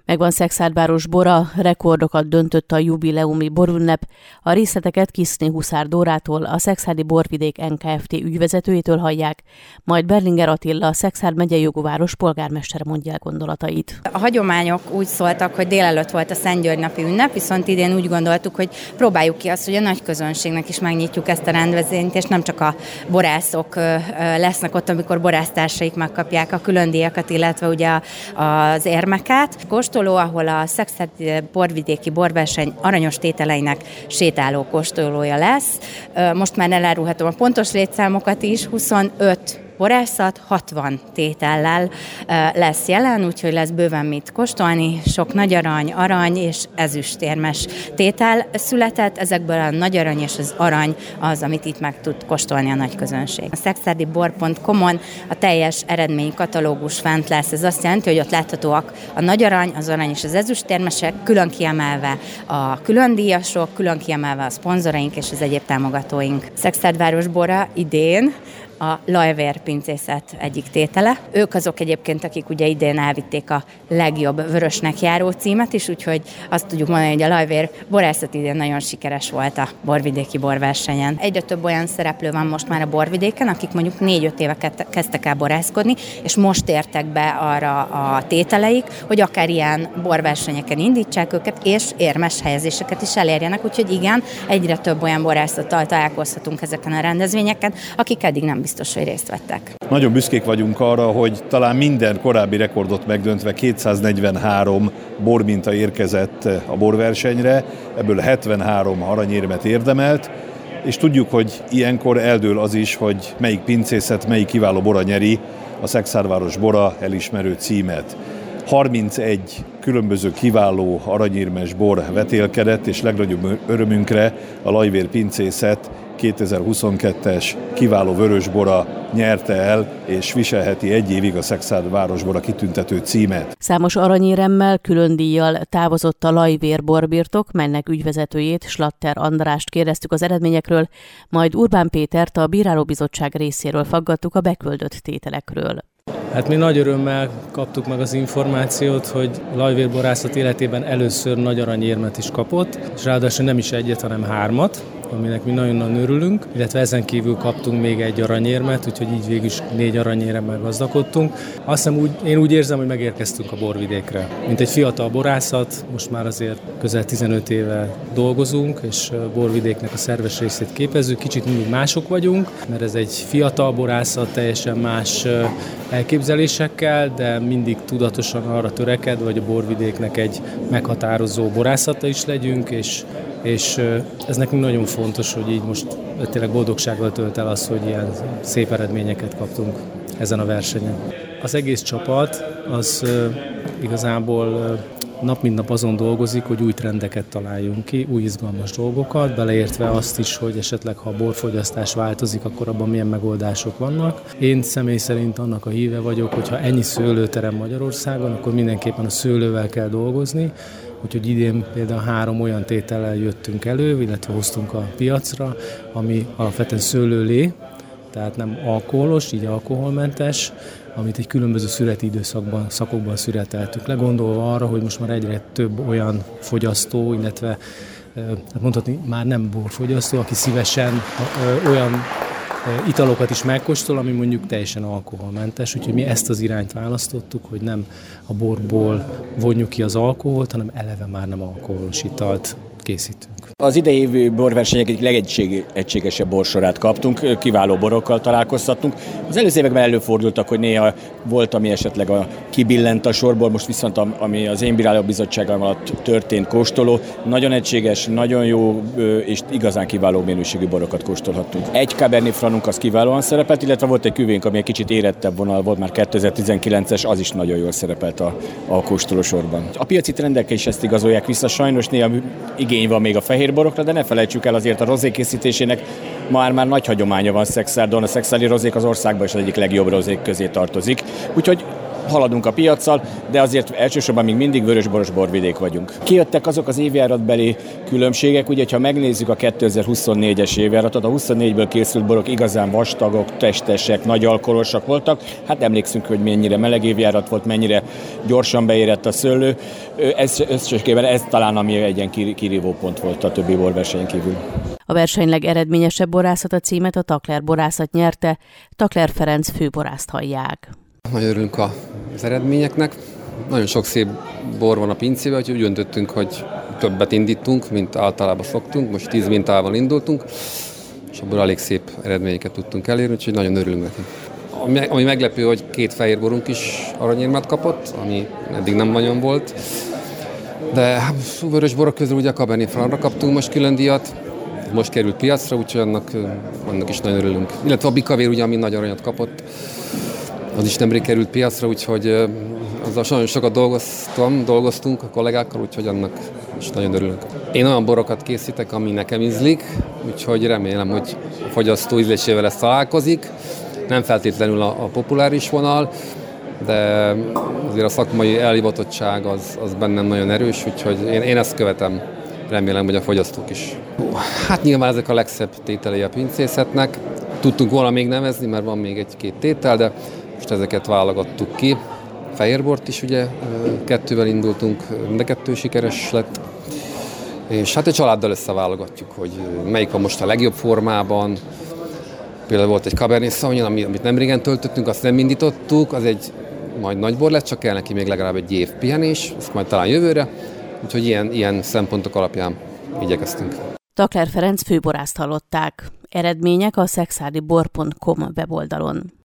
Megvan Szexárdváros bora, rekordokat döntött a jubileumi borünnep. A részleteket Kiszné Huszár Dórától, a Szekszárdi Borvidék NKFT ügyvezetőjétől hallják, majd Berlinger Attila, a Szekszárd megyei jogú város polgármestere mondja el gondolatait. A hagyományok úgy szóltak, hogy délelőtt volt a Szent György napi ünnep, viszont idén úgy gondoltuk, hogy próbáljuk ki azt, hogy a nagy közönségnek is megnyitjuk ezt a rendezvényt, és nem csak a borászok lesznek ott, amikor borásztársaik megkapják a külön díjakat, illetve ugye az érmeket. Kóstoló, ahol a Szekszárdi Borvidéki Borverseny aranyos tételeinek sétáló kóstolója lesz. Most már elárulhatom a pontos létszámokat is, 25 borászat 60 tétellel lesz jelen, úgyhogy lesz bőven mit kóstolni. Sok nagy arany és ezüstérmes tétel született. Ezekből a nagy arany és az arany az, amit itt meg tud kóstolni a nagy közönség. A szexárdibor.com-on a teljes eredménykatalógus fent lesz. Ez azt jelenti, hogy ott láthatóak a nagy arany, az arany és az ezüstérmesek, külön kiemelve a külön díjasok, külön kiemelve a szponzoraink és az egyéb támogatóink. Szexárdváros bora idén a Lajvér pincészet egyik tétele. Ők azok egyébként, akik ugye idén elvitték a legjobb vörösnek járó címet is, úgyhogy azt tudjuk mondani, hogy a Lajvér borászat idén nagyon sikeres volt a borvidéki borversenyen. Egyre több olyan szereplő van most már a borvidéken, akik mondjuk 4-5 éve kezdtek el borászkodni, és most értek be arra a tételeik, hogy akár ilyen borversenyeken indítsák őket, és érmes helyezéseket is elérjenek, úgyhogy igen, egyre több olyan borászattal találkozhatunk ezeken a rendezvényeken, akik eddig nem biztos, hogy részt vettek. Nagyon büszkék vagyunk arra, hogy talán minden korábbi rekordot megdöntve 243 borminta érkezett a borversenyre, ebből 73 aranyérmet érdemelt, és tudjuk, hogy ilyenkor eldől az is, hogy melyik pincészet, melyik kiváló bora nyeri a Szexárdváros bora elismerő címet. 31 különböző kiváló aranyérmes bor vetélkedett, és legnagyobb örömünkre a Lajvér pincészet 2022-es kiváló vörösbora nyerte el, és viselheti egy évig a Szexárdváros bora kitüntető címet. Számos aranyéremmel, külön díjjal távozott a Lajvér borbirtok, melynek ügyvezetőjét, Slatter Andrást kérdeztük az eredményekről, majd Urbán Pétert, a bírálóbizottság részéről faggattuk a beküldött tételekről. Hát mi nagy örömmel kaptuk meg az információt, hogy Lajvér borászat életében először nagy aranyérmet is kapott, és ráadásul nem is egyet, hanem 3, aminek mi nagyon örülünk, illetve ezen kívül kaptunk még egy aranyérmet, úgyhogy így végül is 4 aranyéremmel gazdagodtunk. Azt hiszem, én úgy érzem, hogy megérkeztünk a borvidékre. Mint egy fiatal borászat, most már azért közel 15 éve dolgozunk, és borvidéknek a szerves részét képezzük. Kicsit mindig mások vagyunk, mert ez egy fiatal borászat, teljesen más elképzelésekkel, de mindig tudatosan arra törekedve, hogy a borvidéknek egy meghatározó borászata is legyünk, és ez nekünk nagyon fontos, hogy így most tényleg boldogsággal tölt el az, hogy ilyen szép eredményeket kaptunk ezen a versenyen. Az egész csapat az igazából nap mint nap azon dolgozik, hogy új trendeket találjunk ki, új izgalmas dolgokat, beleértve azt is, hogy esetleg ha a borfogyasztás változik, akkor abban milyen megoldások vannak. Én személy szerint annak a híve vagyok, hogy ha ennyi szőlőterem Magyarországon, akkor mindenképpen a szőlővel kell dolgozni, úgyhogy idén például 3 olyan tétellel jöttünk elő, illetve hoztunk a piacra, ami alapvetően szőlőlé, tehát nem alkoholos, így alkoholmentes, amit egy különböző születi szakokban születeltük le, gondolva arra, hogy most már egyre több olyan fogyasztó, illetve mondhatni már nem borfogyasztó, aki szívesen olyan italokat is megkóstol, ami mondjuk teljesen alkoholmentes, úgyhogy mi ezt az irányt választottuk, hogy nem a borból vonjuk ki az alkoholt, hanem eleve már nem alkoholos italt készítünk. Az idei évi borversenyek egyik legegységesebb borsorát kaptunk, kiváló borokkal találkoztattunk. Az előző években előfordultak, hogy néha volt, ami esetleg kibillent a sorból, most viszont ami az én bírálóbizottságom alatt történt kóstoló, nagyon egységes, nagyon jó és igazán kiváló minőségű borokat kóstolhattunk. Egy Cabernet Francunk az kiválóan szerepelt, illetve volt egy küvénk, ami egy kicsit érettebb vonal volt, már 2019-es, az is nagyon jól szerepelt a kóstolósorban. A piaci trendek is ezt igazolják vissza, sajnos néha igény van még a fehér borokra, de ne felejtsük el azért a rozé készítésének már nagy hagyománya van Szexárdon. A szexárdi rozék az országban is az egyik legjobb rozék közé tartozik. Úgyhogy haladunk a piaccal, de azért elsősorban még mindig vörösboros borvidék vagyunk. Kijöttek azok az évjáratbeli különbségek, ugye, ha megnézzük a 2024-es évjáratot, a 24-ből készült borok igazán vastagok, testesek, nagy alkoholosak voltak. Hát emlékszünk, hogy mennyire meleg évjárat volt, mennyire gyorsan beérett a szőlő. Ez talán ami egy ilyen kirívó pont volt a többi borversenyen kívül. A verseny legeredményesebb borászata címet a Takler borászat nyerte, Takler Ferenc főborászt hallják. Nagyon örülünk az eredményeknek. Nagyon sok szép bor van a pincében, úgyhogy úgy döntöttünk, hogy többet indítunk, mint általában szoktunk. Most 10 mintával indultunk, és abból elég szép eredményeket tudtunk elérni, úgyhogy nagyon örülünk neki. Ami meglepő, hogy 2 fehér borunk is aranyérmet kapott, ami eddig nem nagyon volt. De vörös borok közül ugye a Cabernet Francra kaptunk most külön díjat. Most került piacra, úgyhogy annak is nagyon örülünk. Illetve a Bikavér ugye, ami nagy aranyat kapott, az is nemrég került piacra, úgyhogy azzal nagyon sokat dolgoztunk a kollégákkal, úgyhogy annak is nagyon örülünk. Én olyan borokat készítek, ami nekem ízlik, úgyhogy remélem, hogy a fogyasztó ízlésével ezt találkozik. Nem feltétlenül a populáris vonal, de azért a szakmai elhivatottság az bennem nagyon erős, úgyhogy én ezt követem. Remélem, hogy a fogyasztók is. Hát nyilván ezek a legszebb tételei a pincészetnek. Tudtunk volna még nevezni, mert van még 1-2 tétel, de most ezeket válogattuk ki. Fehérbort is ugye 2-vel indultunk, mind a 2 sikeres lett. És hát a családdal összeválogatjuk, hogy melyik van most a legjobb formában. Például volt egy Cabernet Sauvignon, amit nemrégen töltöttünk, azt nem indítottuk, az egy majd nagy bor lett, csak kell neki még legalább egy év pihenés, ezt majd talán jövőre. Úgyhogy ilyen szempontok alapján igyekeztünk. Takler Ferenc főborászt hallották. Eredmények a szekszádibor.com weboldalon.